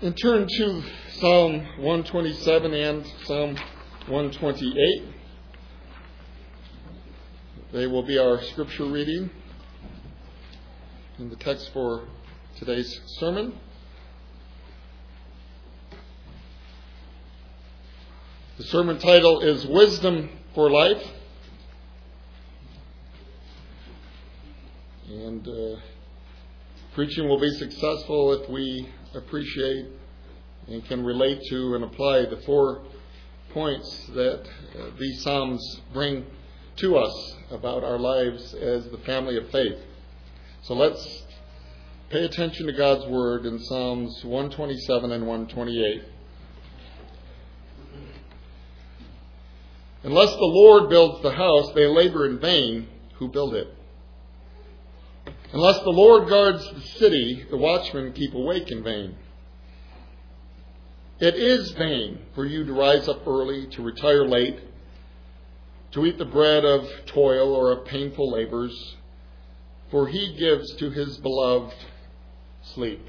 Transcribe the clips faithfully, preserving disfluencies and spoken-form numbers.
And turn to Psalm one twenty-seven and Psalm one twenty-eight. They will be our scripture reading in the text for today's sermon. The sermon title is Wisdom for Life. And uh, preaching will be successful if we appreciate and can relate to and apply the four points that uh, these Psalms bring to us about our lives as the family of faith. So let's pay attention to God's Word in Psalms one twenty-seven and one twenty-eight. Unless the Lord builds the house, they labor in vain who build it. Unless the Lord guards the city, the watchmen keep awake in vain. It is vain for you to rise up early, to retire late, to eat the bread of toil or of painful labors, for he gives to his beloved sleep.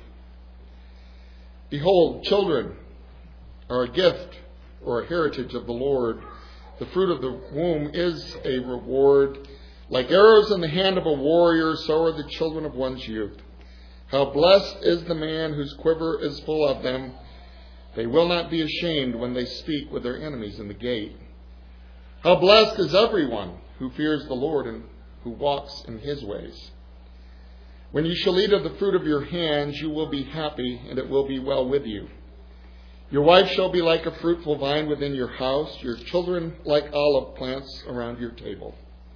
Behold, children are a gift or a heritage of the Lord. The fruit of the womb is a reward. Like arrows in the hand of a warrior, so are the children of one's youth. How blessed is the man whose quiver is full of them. They will not be ashamed when they speak with their enemies in the gate. How blessed is everyone who fears the Lord and who walks in his ways. When you shall eat of the fruit of your hands, you will be happy, and it will be well with you. Your wife shall be like a fruitful vine within your house, your children like olive plants around your table.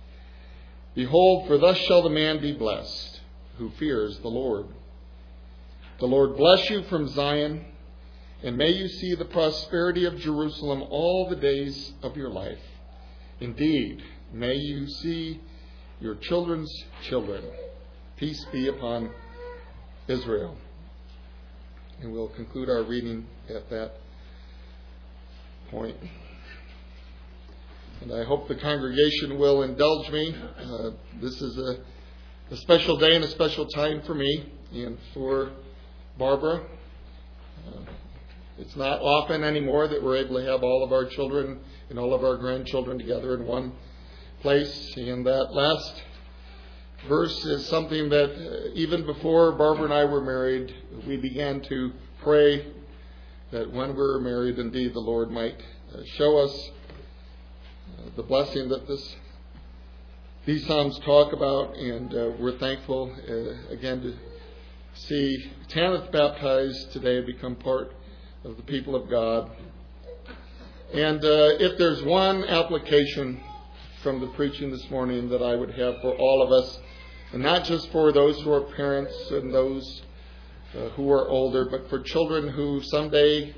Behold, for thus shall the man be blessed who fears the Lord. The Lord bless you from Zion, and may you see the prosperity of Jerusalem all the days of your life. Indeed, may you see your children's children. Peace be upon Israel. And we'll conclude our reading at that point. And I hope the congregation will indulge me. Uh, this is a, a special day and a special time for me and for Barbara. Uh, it's not often anymore that we're able to have all of our children and all of our grandchildren together in one place. And that last verse is something that uh, even before Barbara and I were married, we began to pray that when we were married, indeed, the Lord might uh, show us the blessing that this these Psalms talk about, and uh, we're thankful uh, again to see Tanith baptized today, become part of the people of God. And uh, if there's one application from the preaching this morning that I would have for all of us, and not just for those who are parents and those uh, who are older, but for children who someday,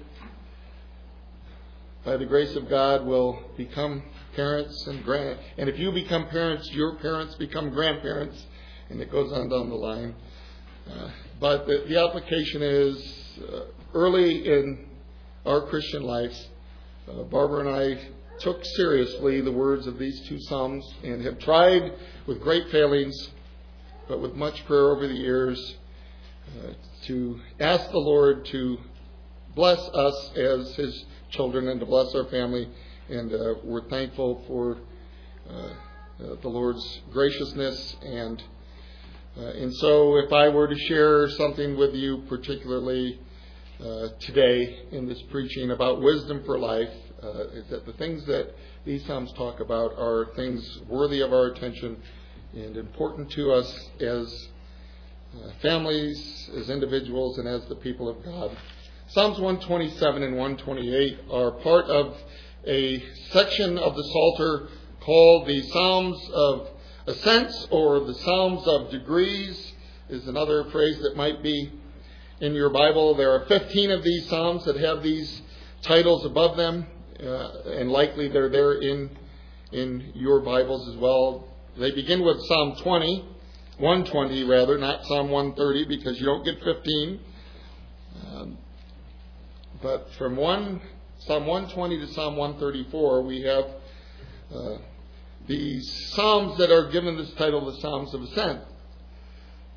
by the grace of God, will become parents and grand. And if you become parents, your parents become grandparents, and it goes on down the line. Uh, but the, the application is uh, early in our Christian life, uh, Barbara and I took seriously the words of these two Psalms and have tried with great failings, but with much prayer over the years, uh, to ask the Lord to bless us as his children and to bless our family. And uh, we're thankful for uh, uh, the Lord's graciousness. And uh, and so if I were to share something with you particularly uh, today in this preaching about wisdom for life, uh, is that the things that these Psalms talk about are things worthy of our attention and important to us as uh, families, as individuals, and as the people of God. Psalms one twenty-seven and one twenty-eight are part of a section of the Psalter called the Psalms of Ascents, or the Psalms of Degrees is another phrase that might be in your Bible. There are fifteen of these Psalms that have these titles above them, uh, and likely they're there in, in your Bibles as well. They begin with Psalm twenty, one twenty rather, not Psalm one thirty, because you don't get fifteen. Um, but from one Psalm one twenty to Psalm one thirty-four, we have uh, the Psalms that are given this title, the Psalms of Ascent.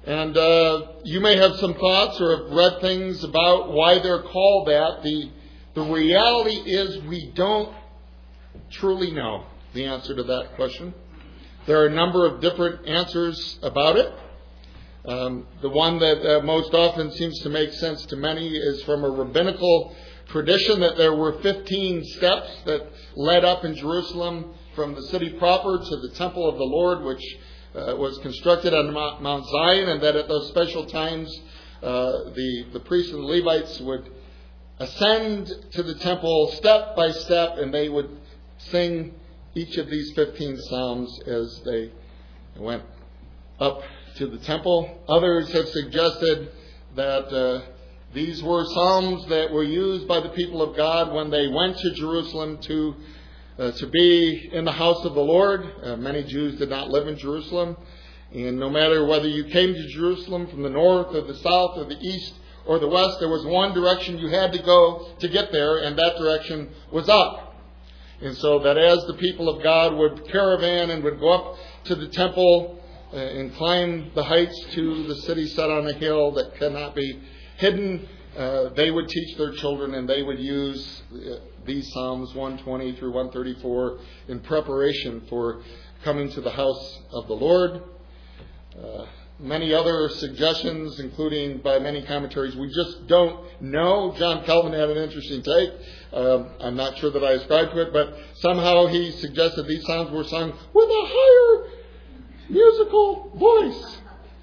And uh, you may have some thoughts or have read things about why they're called that. The, the reality is we don't truly know the answer to that question. There are a number of different answers about it. Um, the one that uh, most often seems to make sense to many is from a rabbinical tradition that there were fifteen steps that led up in Jerusalem from the city proper to the temple of the Lord, which uh, was constructed on Mount Zion, and that at those special times uh, the, the priests and the Levites would ascend to the temple step by step, and they would sing each of these fifteen psalms as they went up to the temple. Others have suggested that uh, these were psalms that were used by the people of God when they went to Jerusalem to uh, to be in the house of the Lord. Uh, many Jews did not live in Jerusalem, and no matter whether you came to Jerusalem from the north or the south or the east or the west, there was one direction you had to go to get there, and that direction was up. And so that as the people of God would caravan and would go up to the temple uh, and climb the heights to the city set on a hill that cannot be hidden, uh, they would teach their children, and they would use uh, these Psalms one twenty through one thirty-four in preparation for coming to the house of the Lord. Uh, many other suggestions, including by many commentaries, we just don't know. John Calvin had an interesting take. Um, I'm not sure that I ascribe to it, but somehow he suggested these psalms were sung with a higher musical voice.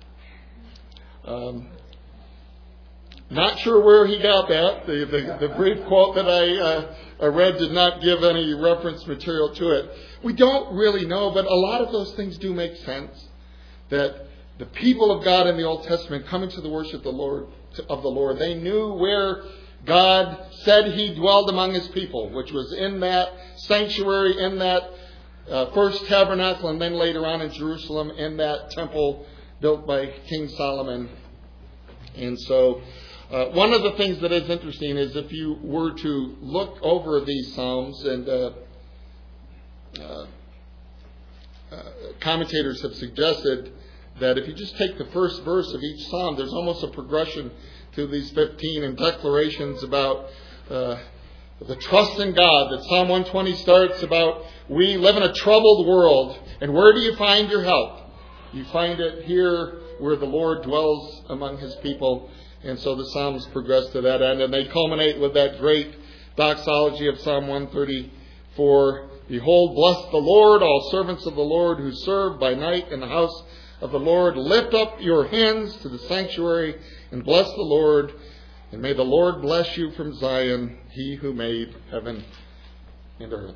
Um, not sure where he got that. The, the, the brief quote that I, uh, I read did not give any reference material to it. We don't really know, but a lot of those things do make sense. That the people of God in the Old Testament coming to the worship of the Lord, of the Lord, they knew where God said He dwelled among His people, which was in that sanctuary, in that uh, first tabernacle, and then later on in Jerusalem, in that temple built by King Solomon. And so, uh, one of the things that is interesting is if you were to look over these Psalms, and uh, uh, uh, commentators have suggested that if you just take the first verse of each Psalm, there's almost a progression to these fifteen and declarations about uh, the trust in God. That Psalm one twenty starts about, we live in a troubled world, and where do you find your help? You find it here where the Lord dwells among His people. And so the Psalms progress to that end, and they culminate with that great doxology of Psalm one thirty-four. Behold, bless the Lord, all servants of the Lord who serve by night in the house of the Lord. Lift up your hands to the sanctuary and bless the Lord. And may the Lord bless you from Zion, He who made heaven and earth.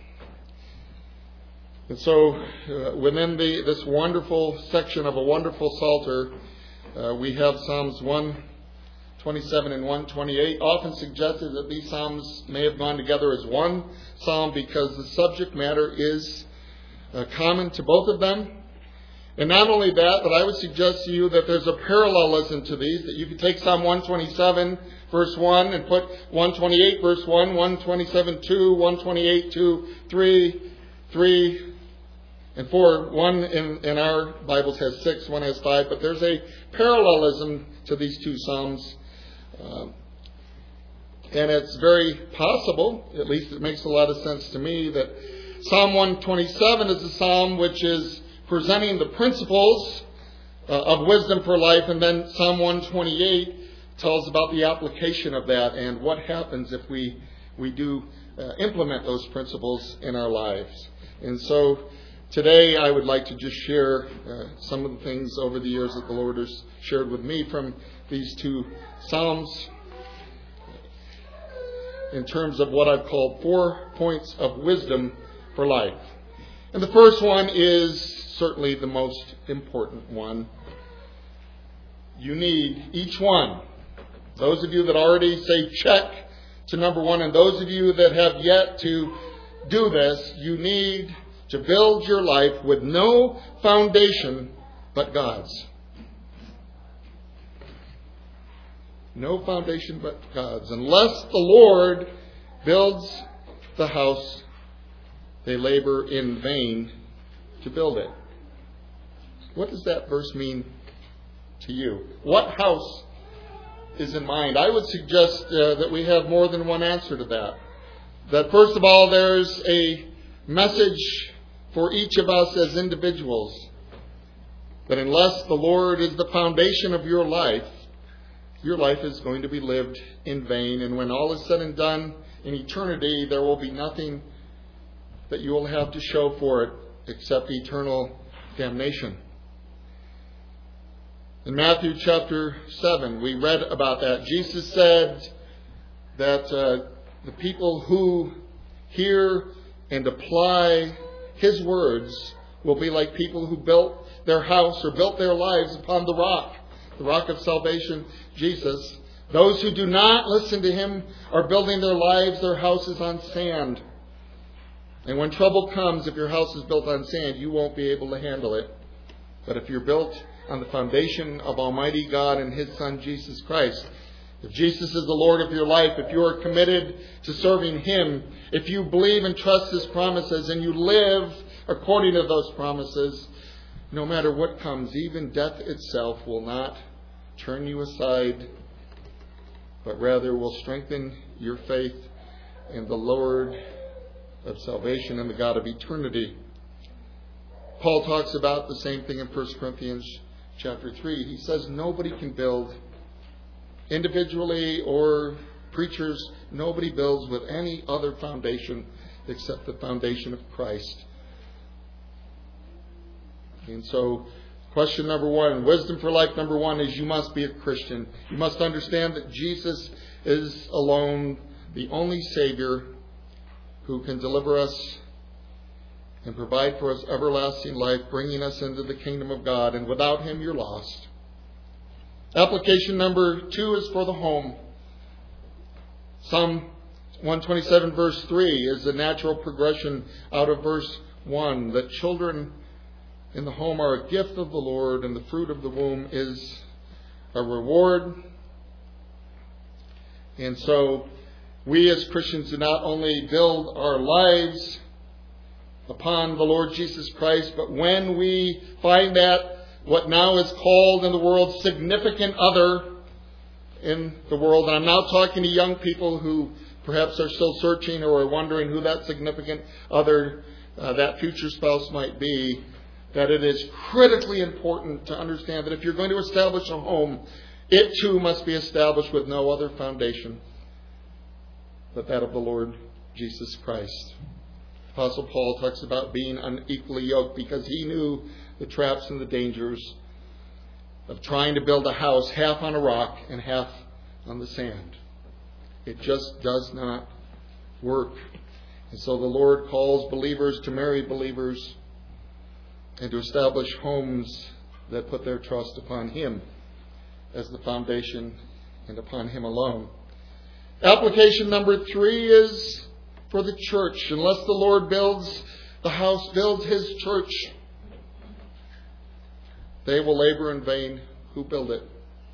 And so uh, within the, this wonderful section of a wonderful Psalter, uh, we have Psalms one twenty-seven and one twenty-eight. Often suggested that these Psalms may have gone together as one Psalm because the subject matter is uh, common to both of them. And not only that, but I would suggest to you that there's a parallelism to these, that you could take Psalm one twenty-seven, verse one, and put one twenty-eight, verse one, one twenty-seven, two, one twenty-eight, two, three, three, and four. One in, in our Bibles has six, one has five, but there's a parallelism to these two Psalms. Uh, and it's very possible, at least it makes a lot of sense to me, that Psalm one twenty-seven is a psalm which is presenting the principles uh, of wisdom for life, and then Psalm one twenty-eight tells about the application of that and what happens if we we do uh, implement those principles in our lives. And so today I would like to just share uh, some of the things over the years that the Lord has shared with me from these two Psalms in terms of what I've called four points of wisdom for life. And the first one is certainly the most important one. You need each one. Those of you that already say check to number one, and those of you that have yet to do this, you need to build your life with no foundation but God's. No foundation but God's. Unless the Lord builds the house, they labor in vain to build it. What does that verse mean to you? What house is in mind? I would suggest uh, that we have more than one answer to that. That first of all, there's a message for each of us as individuals. That unless the Lord is the foundation of your life, your life is going to be lived in vain. And when all is said and done in eternity, there will be nothing that you will have to show for it except eternal damnation. In Matthew chapter seven, we read about that. Jesus said that uh, the people who hear and apply His words will be like people who built their house or built their lives upon the rock, the rock of salvation, Jesus. Those who do not listen to Him are building their lives, their houses on sand. And when trouble comes, if your house is built on sand, you won't be able to handle it. But if you're built on the foundation of Almighty God and His Son, Jesus Christ, if Jesus is the Lord of your life, if you are committed to serving Him, if you believe and trust His promises and you live according to those promises, no matter what comes, even death itself will not turn you aside, but rather will strengthen your faith in the Lord of salvation and the God of eternity. Paul talks about the same thing in First Corinthians chapter three. He says nobody can build individually, or preachers, nobody builds with any other foundation except the foundation of Christ. And so, question number one, wisdom for life number one is you must be a Christian. You must understand that Jesus is alone the only Savior who can deliver us and provide for us everlasting life, bringing us into the kingdom of God. And without Him, you're lost. Application number two is for the home. Psalm one twenty-seven verse three is a natural progression out of verse one, that children in the home are a gift of the Lord, and the fruit of the womb is a reward. And so we as Christians do not only build our lives upon the Lord Jesus Christ, but when we find that what now is called in the world significant other in the world, and I'm now talking to young people who perhaps are still searching or are wondering who that significant other, uh, that future spouse might be, that it is critically important to understand that if you're going to establish a home, it too must be established with no other foundation but that of the Lord Jesus Christ. Apostle Paul talks about being unequally yoked because he knew the traps and the dangers of trying to build a house half on a rock and half on the sand. It just does not work. And so the Lord calls believers to marry believers and to establish homes that put their trust upon Him as the foundation and upon Him alone. Application number three is for the church. Unless the Lord builds the house, builds His church, they will labor in vain who build it.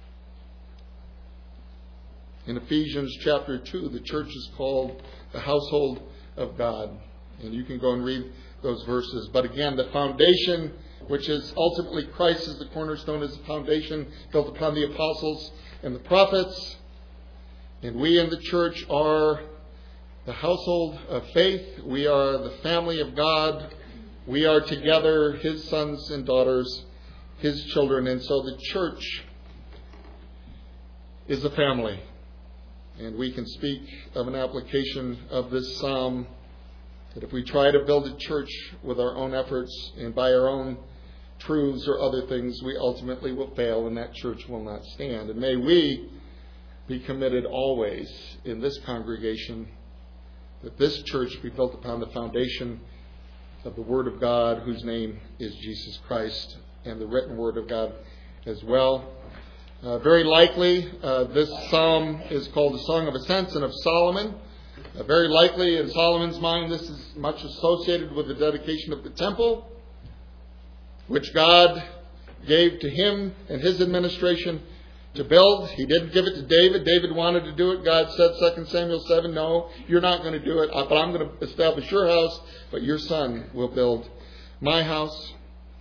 In Ephesians chapter two, the church is called the household of God. And you can go and read those verses. But again, the foundation, which is ultimately Christ as the cornerstone, is the foundation built upon the apostles and the prophets. And we in the church are the household of faith. We are the family of God. We are together His sons and daughters, His children. And so the church is a family. And we can speak of an application of this psalm, that if we try to build a church with our own efforts and by our own truths or other things, we ultimately will fail and that church will not stand. And may we be committed always in this congregation that this church be built upon the foundation of the Word of God, whose name is Jesus Christ, and the written Word of God as well. Uh, very likely, uh, this psalm is called the Song of Ascents and of Solomon. Uh, very likely, in Solomon's mind, this is much associated with the dedication of the temple, which God gave to him and his administration to build. He didn't give it to David. David wanted to do it. God said, Second Samuel seven, no, you're not going to do it, but I'm going to establish your house, but your son will build my house.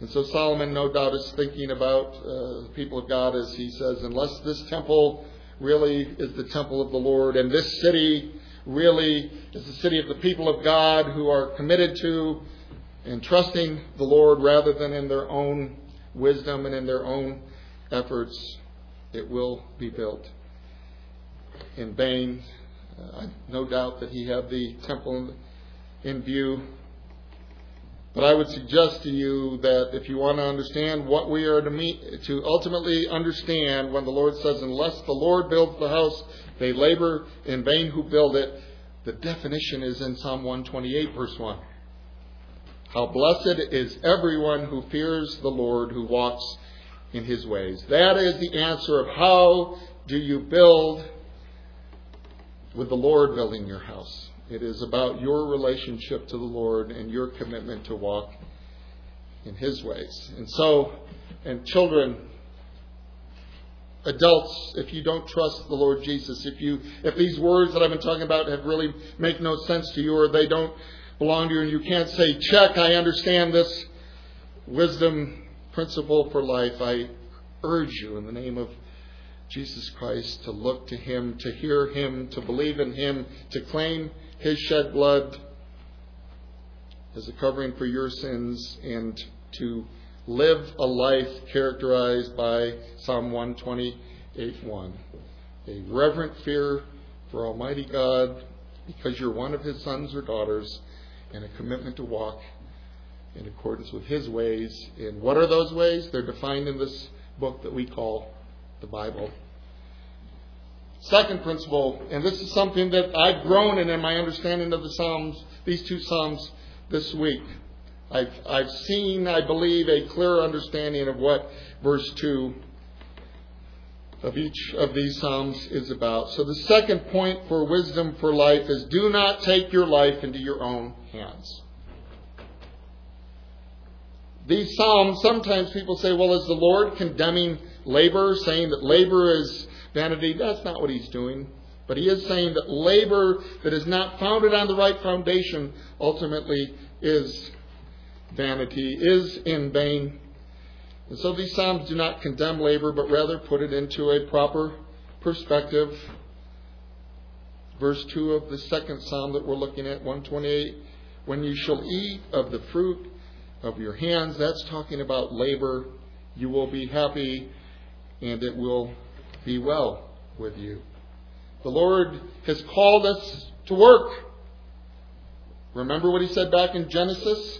And so Solomon, no doubt, is thinking about uh, the people of God as he says, unless this temple really is the temple of the Lord, and this city really is the city of the people of God who are committed to and trusting the Lord rather than in their own wisdom and in their own efforts, it will be built in vain. Uh, no doubt that he had the temple in view. But I would suggest to you that if you want to understand what we are to meet, to ultimately understand when the Lord says, unless the Lord builds the house, they labor in vain who build it, the definition is in Psalm one twenty-eight, verse one. How blessed is everyone who fears the Lord, who walks in his ways. That is the answer of how do you build with the Lord building your house. It is about your relationship to the Lord and your commitment to walk in his ways. And so, and children, adults, if you don't trust the Lord Jesus, if you if these words that I've been talking about have really make no sense to you, or they don't belong to you, and you can't say, check, I understand this wisdom principle for life, I urge you in the name of Jesus Christ to look to him, to hear him, to believe in him, to claim his shed blood as a covering for your sins, and to live a life characterized by Psalm one twenty-eight one. A reverent fear for Almighty God because you're one of his sons or daughters, and a commitment to walk in accordance with his ways. And what are those ways? They're defined in this book that we call the Bible. Second principle, and this is something that I've grown in in my understanding of the Psalms, these two Psalms this week. I've, I've seen, I believe, a clear understanding of what verse two of each of these Psalms is about. So the second point for wisdom for life is do not take your life into your own hands. These Psalms, sometimes people say, well, is the Lord condemning labor, saying that labor is vanity? That's not what he's doing. But he is saying that labor that is not founded on the right foundation ultimately is vanity, is in vain. And so these Psalms do not condemn labor, but rather put it into a proper perspective. Verse two of the second Psalm that we're looking at, one twenty-eight, when you shall eat of the fruit of your hands, that's talking about labor. You will be happy and it will be well with you. The Lord has called us to work. Remember what he said back in Genesis?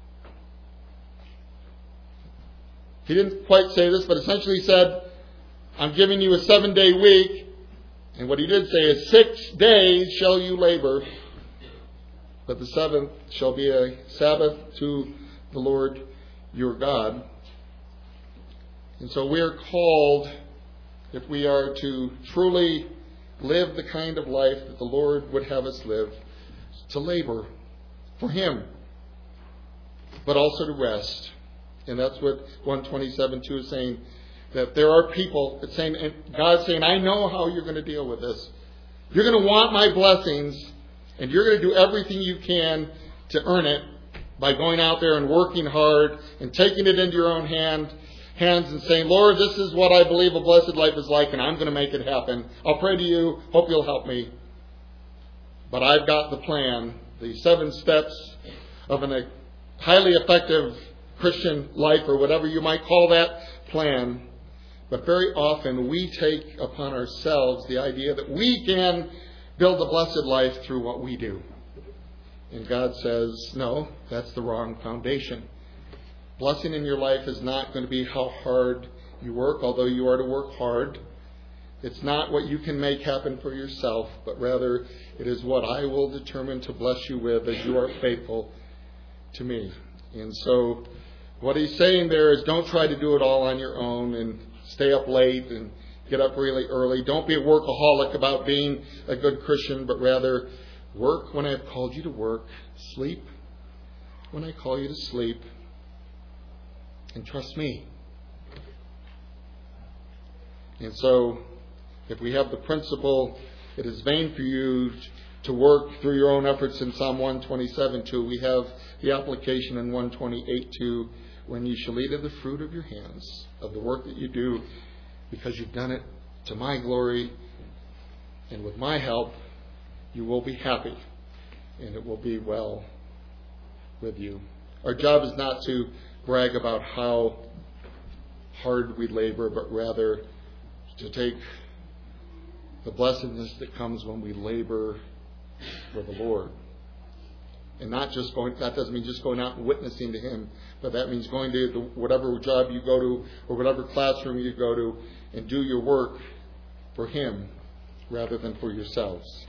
He didn't quite say this, but essentially he said, I'm giving you a seven-day week. And what he did say is, six days shall you labor, but the seventh shall be a Sabbath to the Lord your God. And so we are called, if we are to truly live the kind of life that the Lord would have us live, to labor for him, but also to rest. And that's what one twenty-seven two is saying, that there are people, it's saying, and God's saying, I know how you're going to deal with this. You're going to want my blessings, and you're going to do everything you can to earn it by going out there and working hard and taking it into your own hand, hands and saying, Lord, this is what I believe a blessed life is like, and I'm going to make it happen. I'll pray to you. Hope you'll help me. But I've got the plan, the seven steps of a highly effective Christian life, or whatever you might call that plan. But very often we take upon ourselves the idea that we can build a blessed life through what we do. And God says, no, that's the wrong foundation. Blessing in your life is not going to be how hard you work, although you are to work hard. It's not what you can make happen for yourself, but rather it is what I will determine to bless you with as you are faithful to me. And so what he's saying there is, don't try to do it all on your own and stay up late and get up really early. Don't be a workaholic about being a good Christian, but rather work when I've called you to work. Sleep when I call you to sleep. And trust me. And so, if we have the principle, it is vain for you to work through your own efforts in Psalm one twenty-seven two. We have the application in one twenty-eight two, when you shall eat of the fruit of your hands, of the work that you do, because you've done it to my glory and with my help, you will be happy and it will be well with you. Our job is not to brag about how hard we labor, but rather to take the blessedness that comes when we labor for the Lord. And not just going, that doesn't mean just going out and witnessing to Him, but that means going to the, whatever job you go to or whatever classroom you go to and do your work for Him rather than for yourselves.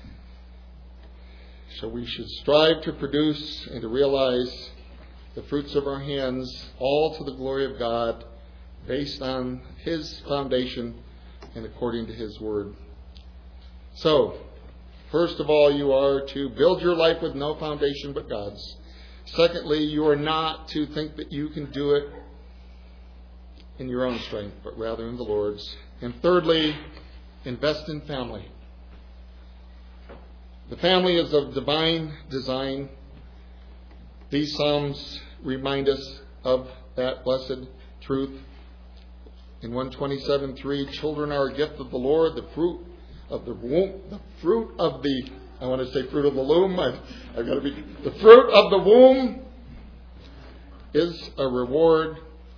So we should strive to produce and to realize the fruits of our hands, all to the glory of God, based on His foundation and according to His Word. So, first of all, you are to build your life with no foundation but God's. Secondly, you are not to think that you can do it in your own strength, but rather in the Lord's. And thirdly, invest in family. The family is of divine design. These Psalms remind us of that blessed truth. In one twenty-seven three, children are a gift of the Lord, the fruit of the womb, the fruit of the, I want to say fruit of the loom, I've, I've got to be, the fruit of the womb is a reward.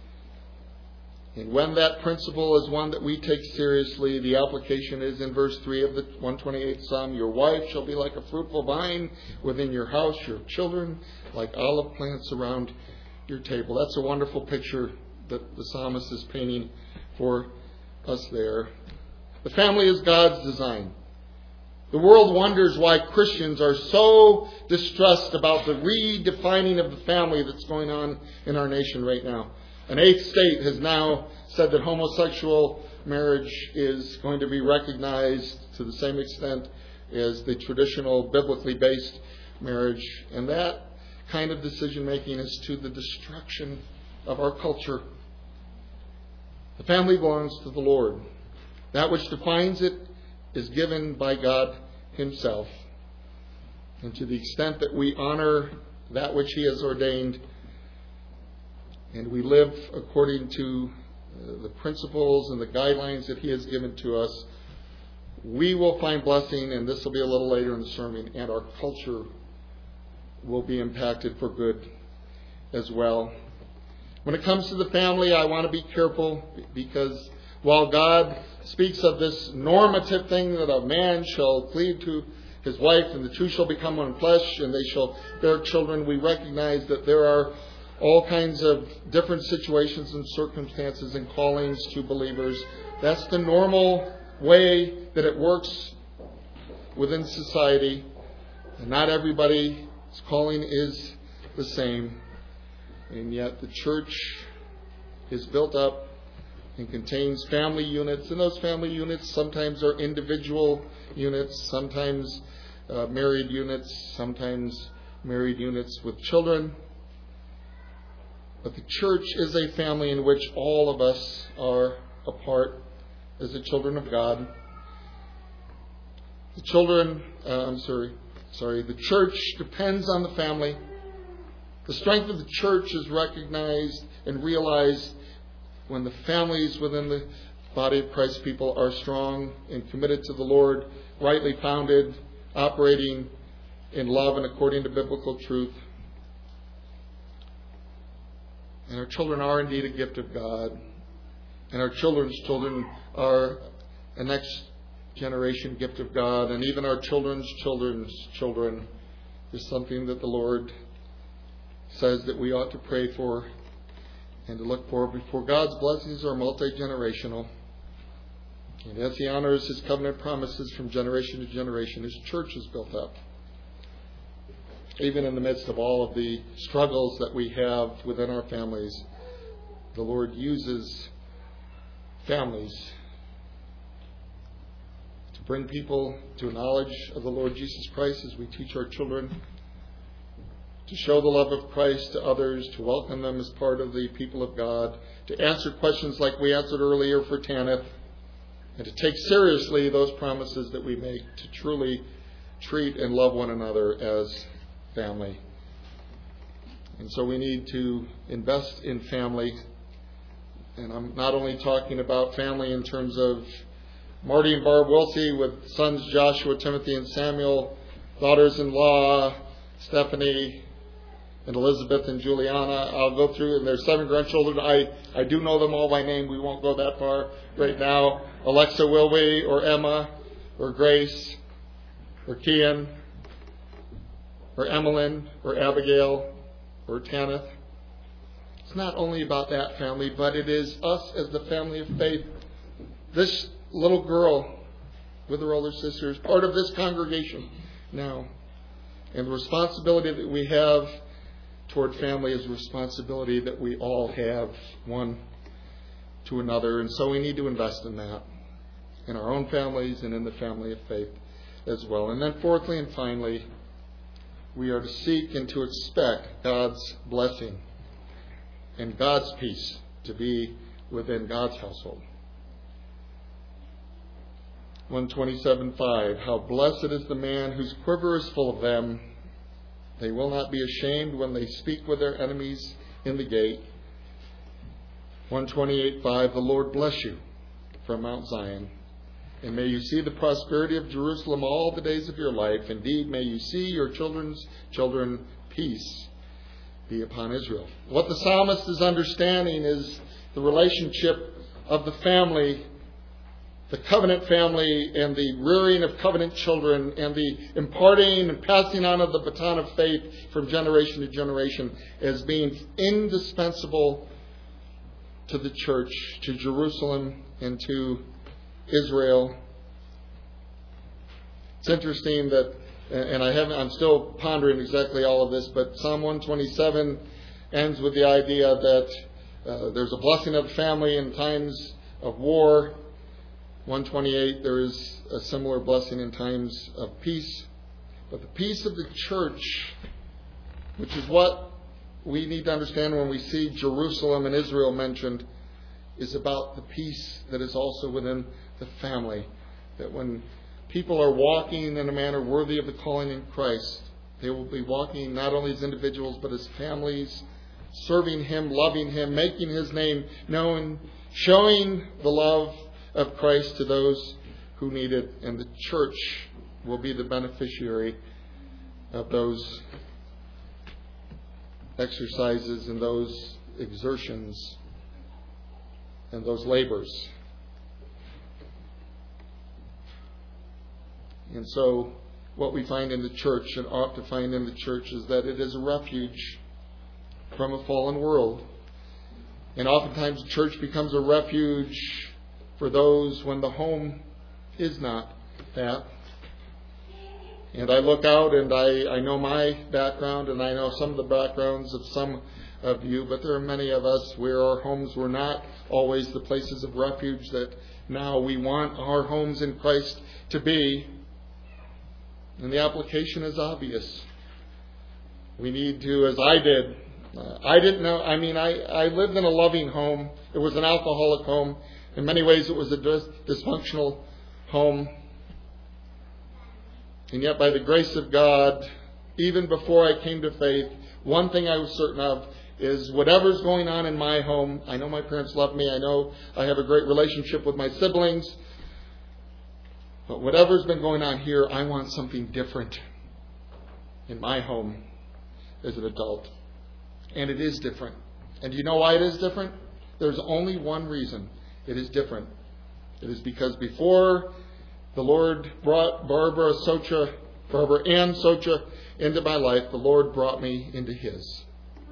And when that principle is one that we take seriously, the application is in verse three of the one twenty-eighth Psalm, your wife shall be like a fruitful vine within your house, your children like olive plants around your table. That's a wonderful picture that the psalmist is painting for us there. The family is God's design. The world wonders why Christians are so distressed about the redefining of the family that's going on in our nation right now. An eighth state has now said that homosexual marriage is going to be recognized to the same extent as the traditional biblically based marriage. And that kind of decision making is to the destruction of our culture. The family belongs to the Lord. That which defines it is given by God Himself. And to the extent that we honor that which He has ordained and we live according to the principles and the guidelines that He has given to us, we will find blessing, and this will be a little later in the sermon, and our culture will be impacted for good as well. When it comes to the family, I want to be careful, because while God speaks of this normative thing that a man shall cleave to his wife and the two shall become one flesh and they shall bear children, we recognize that there are all kinds of different situations and circumstances and callings to believers. That's the normal way that it works within society. And not everybody's calling is the same. And yet the church is built up and contains family units. And those family units sometimes are individual units, sometimes uh, married units, sometimes married units with children. But the church is a family in which all of us are a part as the children of God. The children, uh, I'm sorry, sorry, the church depends on the family. The strength of the church is recognized and realized when the families within the body of Christ people are strong and committed to the Lord, rightly founded, operating in love and according to biblical truth. And our children are indeed a gift of God. And our children's children are a next generation gift of God. And even our children's children's children is something that the Lord says that we ought to pray for and to look for. Before God's blessings are multi-generational. And as He honors His covenant promises from generation to generation, His church is built up. Even in the midst of all of the struggles that we have within our families, the Lord uses families to bring people to a knowledge of the Lord Jesus Christ as we teach our children, to show the love of Christ to others, to welcome them as part of the people of God, to answer questions like we answered earlier for Tanith, and to take seriously those promises that we make to truly treat and love one another as family. And so we need to invest in family. And I'm not only talking about family in terms of Marty and Barb Wilsey with sons Joshua, Timothy, and Samuel, daughters-in-law Stephanie and Elizabeth and Juliana. I'll go through, and there's seven grandchildren. I, I do know them all by name. We won't go that far right now. Alexa Wilway, or Emma, or Grace, or Kian, or Emmeline, or Abigail, or Tanith. It's not only about that family, but it is us as the family of faith. This little girl with her older sister is part of this congregation now. And the responsibility that we have toward family is a responsibility that we all have, one to another. And so we need to invest in that, in our own families and in the family of faith as well. And then fourthly and finally, we are to seek and to expect God's blessing and God's peace to be within God's household. one twenty-seven five, how blessed is the man whose quiver is full of them. They will not be ashamed when they speak with their enemies in the gate. one twenty-eight five, the Lord bless you from Mount Zion. And may you see the prosperity of Jerusalem all the days of your life. Indeed, may you see your children's children. Peace be upon Israel. What the psalmist is understanding is the relationship of the family, the covenant family, and the rearing of covenant children, and the imparting and passing on of the baton of faith from generation to generation as being indispensable to the church, to Jerusalem, and to Israel. It's interesting that, and I haven't, I'm still pondering exactly all of this, but Psalm one twenty-seven ends with the idea that uh, there's a blessing of the family in times of war. one twenty-eight, there is a similar blessing in times of peace. But the peace of the church, which is what we need to understand when we see Jerusalem and Israel mentioned, is about the peace that is also within the family. That when people are walking in a manner worthy of the calling in Christ, they will be walking not only as individuals but as families, serving Him, loving Him, making His name known, showing the love of Christ to those who need it. And the church will be the beneficiary of those exercises and those exertions and those labors. And so what we find in the church, and ought to find in the church, is that it is a refuge from a fallen world. And oftentimes the church becomes a refuge for those when the home is not that. And I look out and I, I know my background, and I know some of the backgrounds of some of you, but there are many of us where our homes were not always the places of refuge that now we want our homes in Christ to be. And the application is obvious. We need to, as I did, uh, I didn't know, I mean, I, I lived in a loving home. It was an alcoholic home. In many ways it was a dis- dysfunctional home. And yet by the grace of God, even before I came to faith, one thing I was certain of is whatever's going on in my home, I know my parents love me, I know I have a great relationship with my siblings, but whatever's been going on here, I want something different in my home as an adult. And it is different. And do you know why it is different? There's only one reason it is different. It is because before the Lord brought Barbara Socha, Barbara Ann Socha into my life, the Lord brought me into His.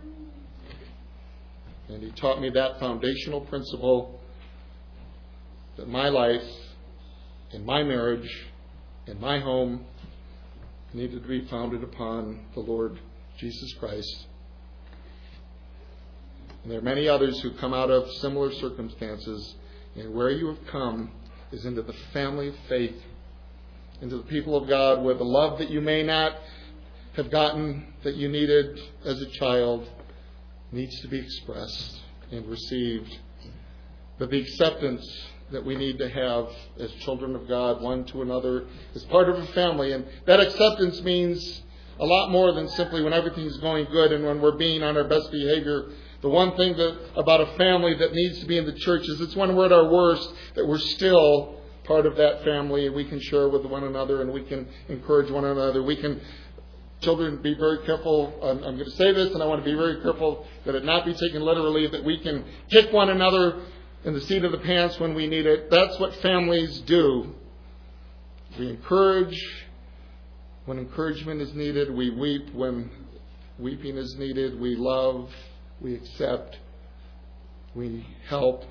And He taught me that foundational principle that my life, in my marriage, in my home, needed to be founded upon the Lord Jesus Christ. And there are many others who come out of similar circumstances, and where you have come is into the family of faith, into the people of God, where the love that you may not have gotten, that you needed as a child, needs to be expressed and received. But the acceptance that we need to have as children of God, one to another, as part of a family. And that acceptance means a lot more than simply when everything's going good and when we're being on our best behavior. The one thing that about a family that needs to be in the church is it's when we're at our worst that we're still part of that family, and we can share with one another and we can encourage one another. We can, children, be very careful. I'm, I'm going to say this, and I want to be very careful that it not be taken literally, that we can kick one another in the seat of the pants when we need it. That's what families do. We encourage when encouragement is needed. We weep when weeping is needed. We love. We accept. We help.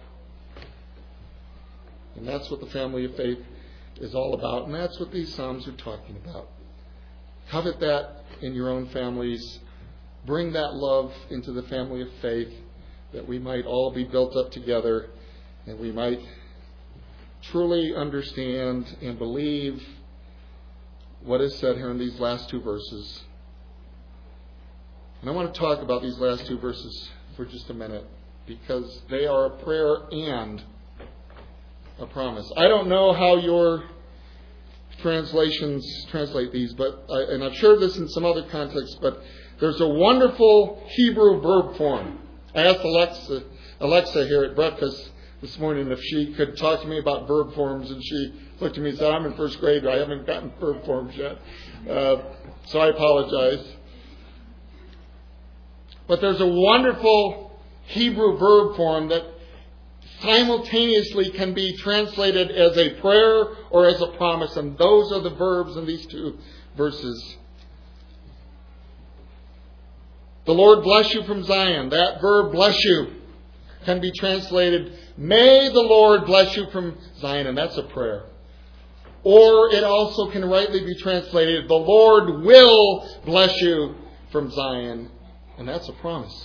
And that's what the family of faith is all about. And that's what these Psalms are talking about. Covet that in your own families. Bring that love into the family of faith, that we might all be built up together and we might truly understand and believe what is said here in these last two verses. And I want to talk about these last two verses for just a minute, because they are a prayer and a promise. I don't know how your translations translate these, but I, and I've shared this in some other contexts, but there's a wonderful Hebrew verb form. I asked Alexa, Alexa here at breakfast this morning if she could talk to me about verb forms, and she looked at me and said, I'm in first grade, I haven't gotten verb forms yet. Uh, so I apologize. But there's a wonderful Hebrew verb form that simultaneously can be translated as a prayer or as a promise. And those are the verbs in these two verses. The Lord bless you from Zion. That verb, bless you, can be translated, may the Lord bless you from Zion. And that's a prayer. Or it also can rightly be translated, the Lord will bless you from Zion. And that's a promise.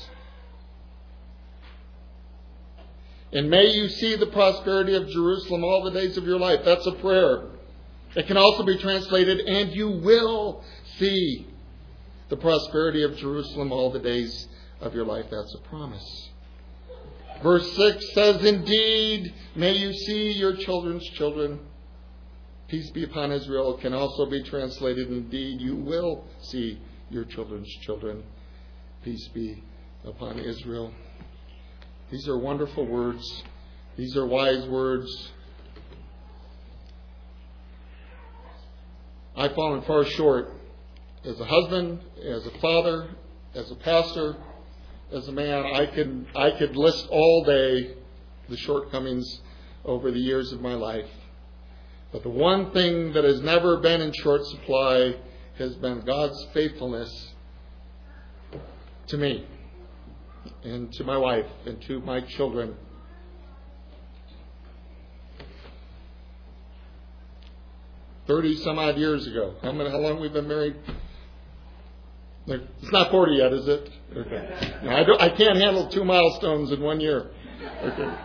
And may you see the prosperity of Jerusalem all the days of your life. That's a prayer. It can also be translated, and you will see the prosperity of Jerusalem all the days of your life. That's a promise. Verse six says, indeed, may you see your children's children. Peace be upon Israel. It can also be translated, indeed, you will see your children's children. Peace be upon Israel. These are wonderful words. These are wise words. I've fallen far short as a husband, as a father, as a pastor, as a man. I could I could list all day the shortcomings over the years of my life. But the one thing that has never been in short supply has been God's faithfulness to me, and to my wife, and to my children. Thirty some odd years ago. How many? How long we've been married? It's not forty yet, is it? Okay. No, I don't. I can't handle two milestones in one year. Okay.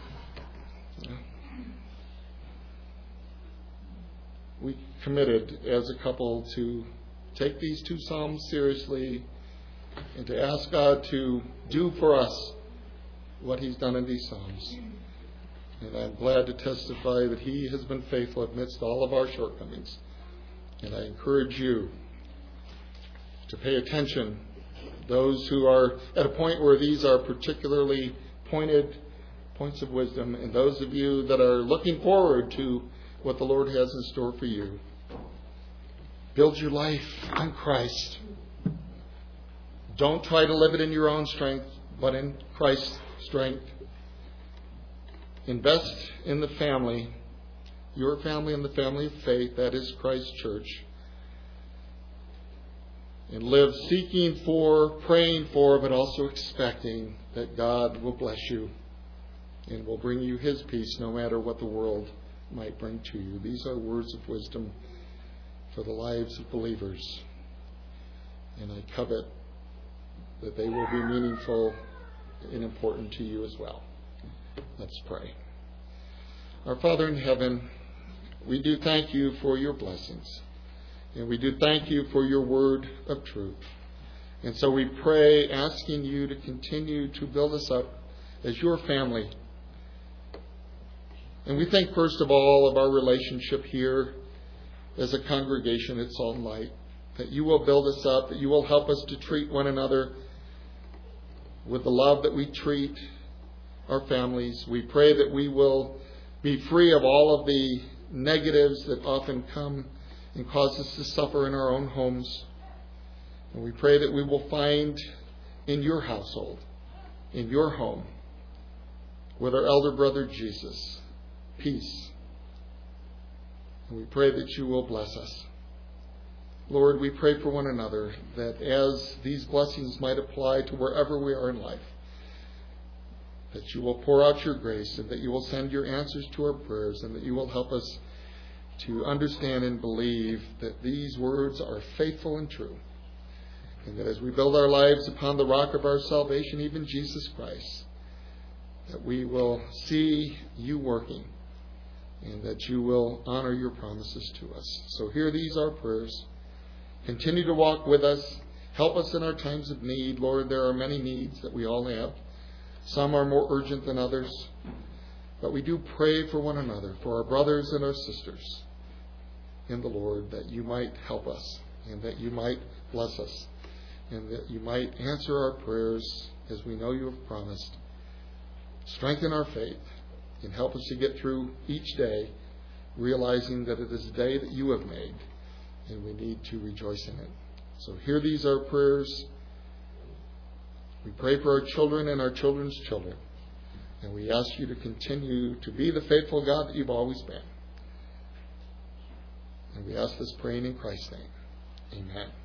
We committed as a couple to take these two Psalms seriously, and to ask God to do for us what He's done in these Psalms. And I'm glad to testify that He has been faithful amidst all of our shortcomings. And I encourage you to pay attention. Those who are at a point where these are particularly pointed points of wisdom, and those of you that are looking forward to what the Lord has in store for you. Build your life on Christ. Don't try to live it in your own strength, but in Christ's strength. Invest in the family, your family and the family of faith, that is Christ's church. And live seeking for, praying for, but also expecting that God will bless you and will bring you His peace no matter what the world might bring to you. These are words of wisdom for the lives of believers. And I covet that they will be meaningful and important to you as well. Let's pray. Our Father in heaven, we do thank you for your blessings. And we do thank you for your word of truth. And so we pray, asking you to continue to build us up as your family. And we think, first of all, of our relationship here as a congregation at Salt and Light. that you will build us up, that you will help us to treat one another with the love that we treat our families. We pray that we will be free of all of the negatives that often come and cause us to suffer in our own homes. And we pray that we will find in your household, in your home, with our elder brother Jesus, peace. And we pray that you will bless us. Lord, we pray for one another that as these blessings might apply to wherever we are in life, that you will pour out your grace and that you will send your answers to our prayers and that you will help us to understand and believe that these words are faithful and true. And that as we build our lives upon the rock of our salvation, even Jesus Christ, that we will see you working and that you will honor your promises to us. So hear these our prayers. Continue to walk with us. Help us in our times of need. Lord, there are many needs that we all have. Some are more urgent than others. But we do pray for one another, for our brothers and our sisters in the Lord, that you might help us and that you might bless us and that you might answer our prayers as we know you have promised. Strengthen our faith and help us to get through each day, realizing that it is a day that you have made and we need to rejoice in it. So hear these our prayers. We pray for our children and our children's children. And we ask you to continue to be the faithful God that you've always been. And we ask this praying in Christ's name. Amen.